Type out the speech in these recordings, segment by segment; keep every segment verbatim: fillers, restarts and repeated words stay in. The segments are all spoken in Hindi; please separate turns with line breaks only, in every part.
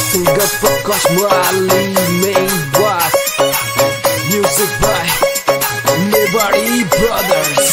Single Prakash Mali main boss. Music by Liberty Brothers.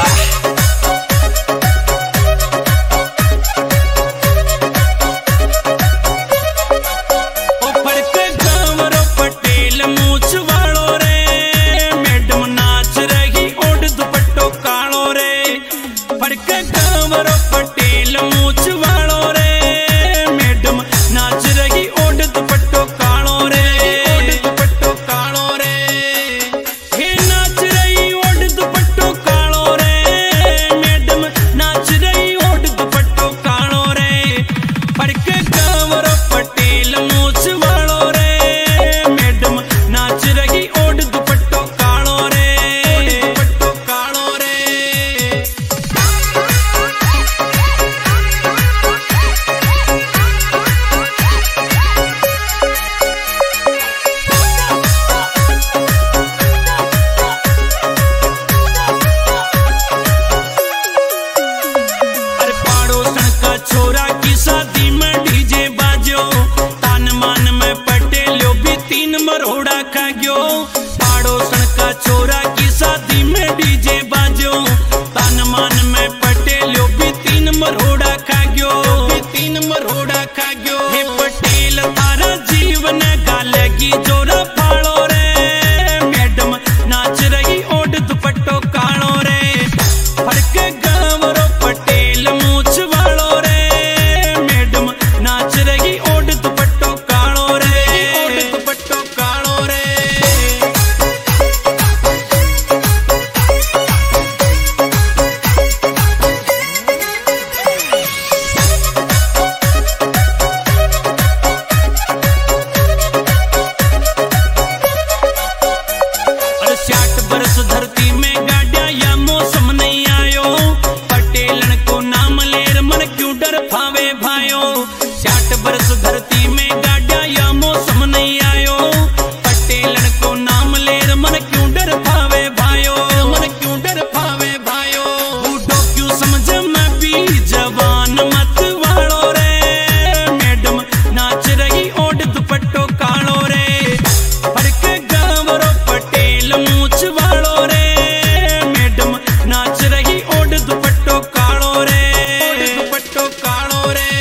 छोरा की शादी में डीजे बाजो, तान मान में पटेलो भी तीन मरोड़ा खा गयो। पड़ोसन का छोरा की शादी में डीजे बाजो, तान मान में पटेलो भी तीन मरोड़ा खा गयो, भी तीन मरोड़ा खा गयो। हे पटेल थारा जीवन गालेगी जोरा फाड़ो रे, मैडम नाच रही ओढ़ दुपट्टो कालो रे। फड़के गाँव रो पटेल मूछ वालो रे, धरती में गाड़िया या मौसम नहीं आयो। पटेलन को नाम लेर मन क्यों डर फावे भायो। साठ बरस धरती में गाड़िया या मौसम नहीं आयो। पटेलन को नाम लेर मन क्यों डर फावे भायो, मन क्यों डर फावे भायो। बूढ़ो क्यों समझ मैं भी जवान मत वालो रे, मैडम नाच रही ओढ़ दुपट्टो कालो रे। फड़के गाँव रो पटेल मूछ वालो नाच रही ओढ़ दुपट्टो कालो रे, दुपट्टो कालो रे।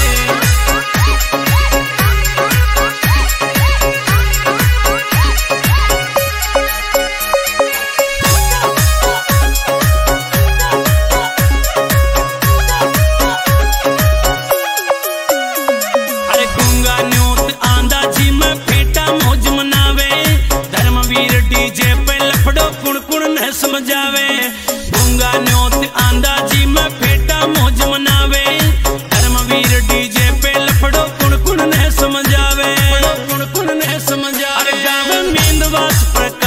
अरे गूंगा न्योत आंदा जी में फेटा मौज मनावे। धर्मवीर डीजे पे लफड़ो कुण कुण न समझावे। गूंगा न्योत आंदा जी में फेटा मौज मनावे। धर्मवीर डीजे पे लफड़ो कुण कुण न समझावे, कुण कुण न समझावे। गाँव मेंदवास